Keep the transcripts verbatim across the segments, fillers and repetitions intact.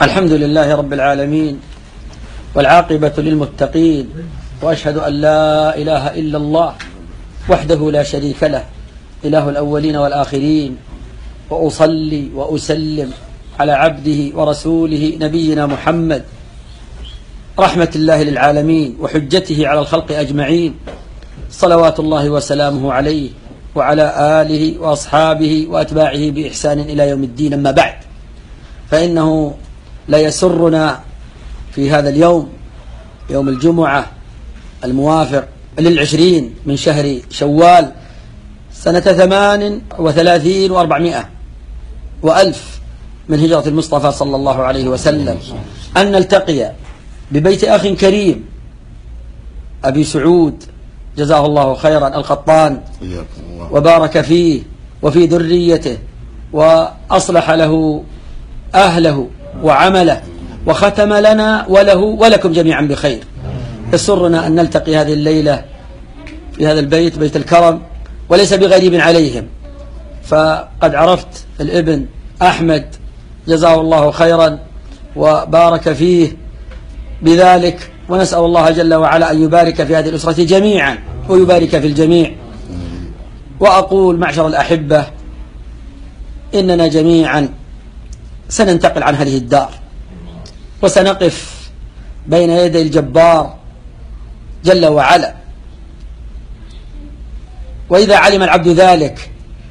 الحمد لله رب العالمين، والعاقبة للمتقين، وأشهد أن لا إله إلا الله وحده لا شريك له، إله الأولين والآخرين، وأصلي وأسلم على عبده ورسوله نبينا محمد رحمة الله للعالمين وحجته على الخلق أجمعين، صلوات الله وسلامه عليه وعلى آله وأصحابه وأتباعه بإحسان إلى يوم الدين. أما بعد، فإنه لا يسرنا في هذا اليوم، يوم الجمعة الموافق للعشرين من شهر شوال سنة ثمان وثلاثين وأربعمائة وألف من هجرة المصطفى صلى الله عليه وسلم، أن نلتقي ببيت أخ كريم أبي سعود جزاه الله خيرا القطان، وبارك فيه وفي ذريته، وأصلح له أهله وعمله، وختم لنا وله ولكم جميعا بخير. يسرنا أن نلتقي هذه الليلة في هذا البيت، بيت الكرم، وليس بغريب عليهم، فقد عرفت الابن أحمد جزاه الله خيرا وبارك فيه بذلك، ونسأل الله جل وعلا أن يبارك في هذه الأسرة جميعا ويبارك في الجميع. وأقول معشر الأحبة، إننا جميعا سننتقل عن هذه الدار، وسنقف بين يدي الجبار جل وعلا، وإذا علم العبد ذلك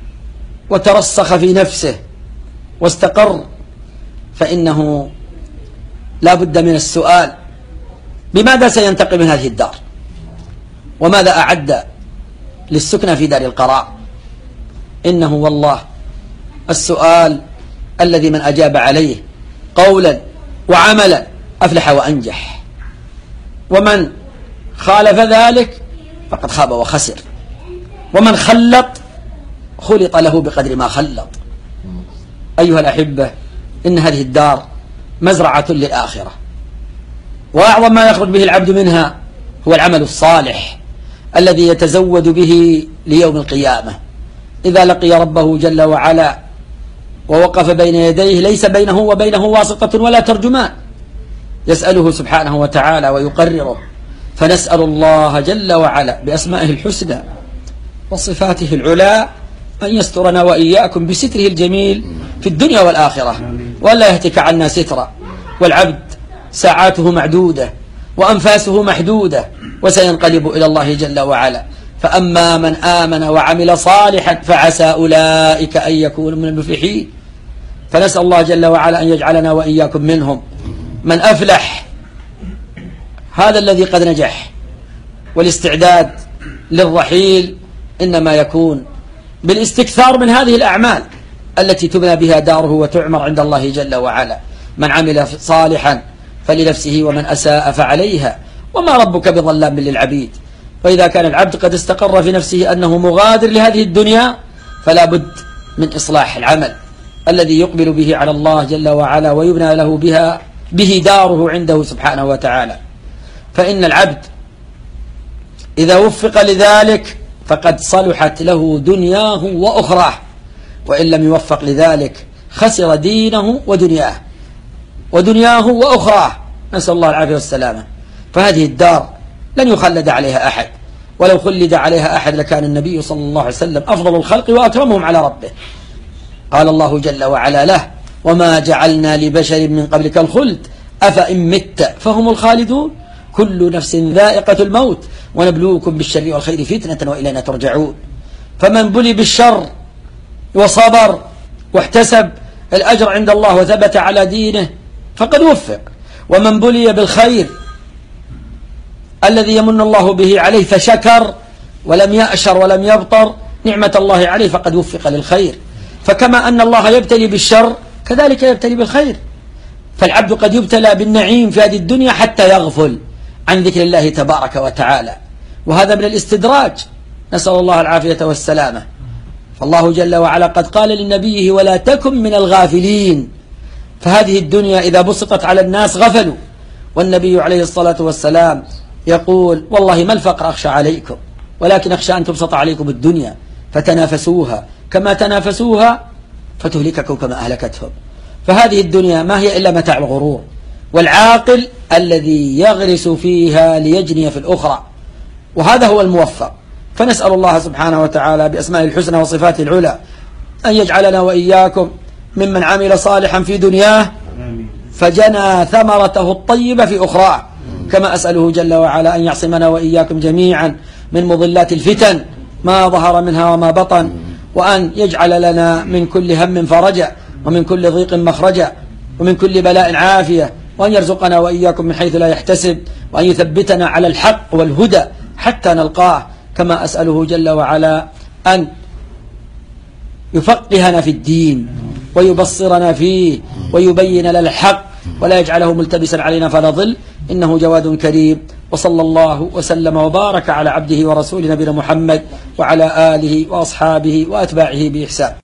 وترسخ في نفسه واستقر، فإنه لا بد من السؤال: بماذا سينتقل من هذه الدار؟ وماذا أعد للسكنى في دار القرار؟ إنه والله السؤال الذي من أجاب عليه قولا وعملا أفلح وأنجح، ومن خالف ذلك فقد خاب وخسر، ومن خلط خلط له بقدر ما خلط. أيها الأحبة، إن هذه الدار مزرعة للآخرة، وأعظم ما يخرج به العبد منها هو العمل الصالح الذي يتزود به ليوم القيامة، إذا لقي ربه جل وعلا ووقف بين يديه ليس بينه وبينه واسطة ولا ترجمان، يسأله سبحانه وتعالى ويقرره. فنسأل الله جل وعلا بأسمائه الحسنى وصفاته العلى أن يسترنا وإياكم بستره الجميل في الدنيا والآخرة، ولا يهتك عنا سترا. والعبد ساعاته معدودة وأنفاسه محدودة، وسينقلب إلى الله جل وعلا. فأما من آمن وعمل صالحا فعسى أولئك أن يكونوا من المفلحين. فنسأل الله جل وعلا أن يجعلنا وإياكم منهم. من أفلح هذا الذي قد نجح، والاستعداد للرحيل إنما يكون بالاستكثار من هذه الأعمال التي تبنى بها داره وتعمر عند الله جل وعلا. من عمل صالحا فلنفسه ومن أساء فعليها وما ربك بظلام للعبيد. وإذا كان العبد قد استقر في نفسه أنه مغادر لهذه الدنيا، فلا بد من إصلاح العمل الذي يقبل به على الله جل وعلا ويبنى له بها به داره عنده سبحانه وتعالى. فإن العبد إذا وفق لذلك فقد صلحت له دنياه وأخراه، وإن لم يوفق لذلك خسر دينه ودنياه ودنياه وأخراه، نسأل الله العافية والسلامة. فهذه الدار لن يخلد عليها أحد، ولو خلد عليها أحد لكان النبي صلى الله عليه وسلم أفضل الخلق وأكرمهم على ربه. قال الله جل وعلا له: وما جعلنا لبشر من قبلك الخلد أفإن مت فهم الخالدون كل نفس ذائقة الموت ونبلوكم بالشر والخير فتنة وإلينا ترجعون. فمن بلي بالشر وصبر واحتسب الأجر عند الله وثبت على دينه فقد وفق، ومن بلي بالخير الذي يمن الله به عليه فشكر ولم يأشر ولم يبطر نعمة الله عليه فقد وفق للخير. فكما أن الله يبتلي بالشر كذلك يبتلي بالخير. فالعبد قد يبتلى بالنعيم في هذه الدنيا حتى يغفل عن ذكر الله تبارك وتعالى، وهذا من الاستدراج، نسأل الله العافية والسلامة. فالله جل وعلا قد قال لنبيه: ولا تكن من الغافلين. فهذه الدنيا إذا بسطت على الناس غفلوا، والنبي عليه الصلاة والسلام يقول: والله ما الفقر أخشى عليكم، ولكن أخشى أن تبسط عليكم الدنيا فتنافسوها كما تنافسوها فتهلككم كما أهلكتهم. فهذه الدنيا ما هي إلا متاع الغرور، والعاقل الذي يغرس فيها ليجني في الأخرى، وهذا هو الموفق. فنسأل الله سبحانه وتعالى بأسمائه الحسنى وصفاته العلى أن يجعلنا وإياكم ممن عمل صالحا في دنياه فجنى ثمرته الطيبة في أخرى، كما أسأله جل وعلا أن يعصمنا وإياكم جميعا من مضلات الفتن ما ظهر منها وما بطن، وأن يجعل لنا من كل هم فرجا، ومن كل ضيق مخرجا، ومن كل بلاء عافية، وأن يرزقنا وإياكم من حيث لا يحتسب، وأن يثبتنا على الحق والهدى حتى نلقاه، كما أسأله جل وعلا أن يفقهنا في الدين ويبصرنا فيه ويبين لنا الحق ولا يجعله ملتبسا علينا فنضل، إنه جواد كريم. وصلى الله وسلم وبارك على عبده ورسوله نبينا محمد وعلى آله وأصحابه وأتباعه بإحسان.